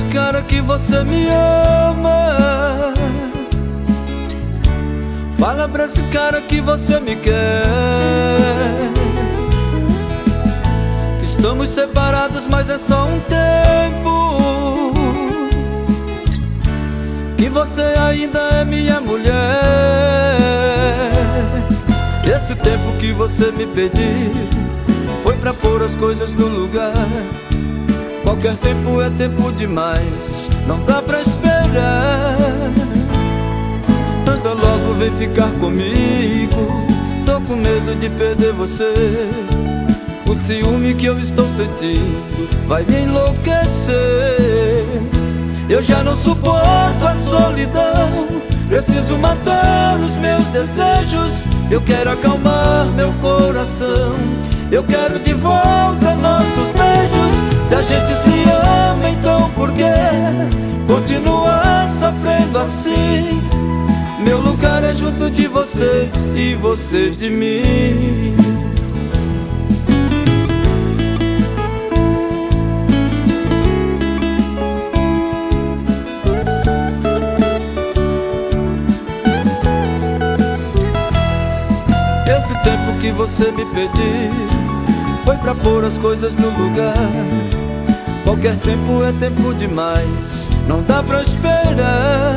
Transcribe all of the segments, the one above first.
cara que você me ama. Fala pra esse cara que você me quer. Que estamos separados, mas é só um tempo. Que você ainda é minha mulher. Esse tempo que você me pediu foi pra pôr as coisas no lugar. Qualquer tempo é tempo demais, não dá pra esperar. Anda logo, vem ficar comigo. Tô com medo de perder você. O ciúme que eu estou sentindo vai me enlouquecer. Eu já não suporto a solidão. Preciso matar os meus desejos. Eu quero acalmar meu coração. Eu quero de volta nossos beijos. Se a gente se ama, então por que continuar sofrendo assim? Meu lugar é junto de você e você de mim. Esse tempo que você me pediu foi pra pôr as coisas no lugar. Qualquer tempo é tempo demais, não dá pra esperar.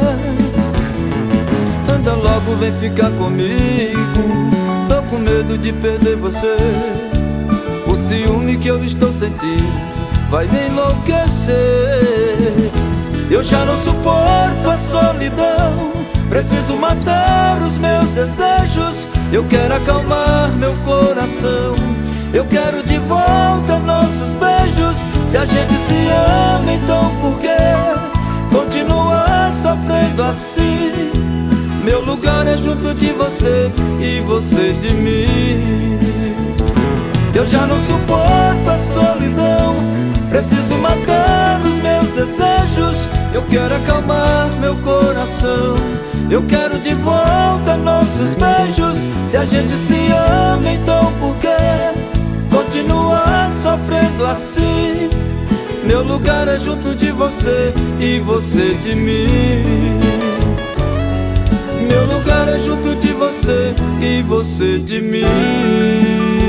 Anda logo, vem ficar comigo. Tô com medo de perder você. O ciúme que eu estou sentindo vai me enlouquecer. Eu já não suporto a solidão. Preciso matar os meus desejos. Eu quero acalmar meu coração. Eu quero de volta nossos beijos. Se a gente se ama, então por que continuar sofrendo assim? Meu lugar é junto de você e você de mim. Eu já não suporto a solidão. Preciso matar os meus desejos. Eu quero acalmar meu coração. Eu quero de volta nossos beijos. Se a gente se ama, então por que continuar sofrendo assim? Meu lugar é junto de você e você de mim. Meu lugar é junto de você e você de mim.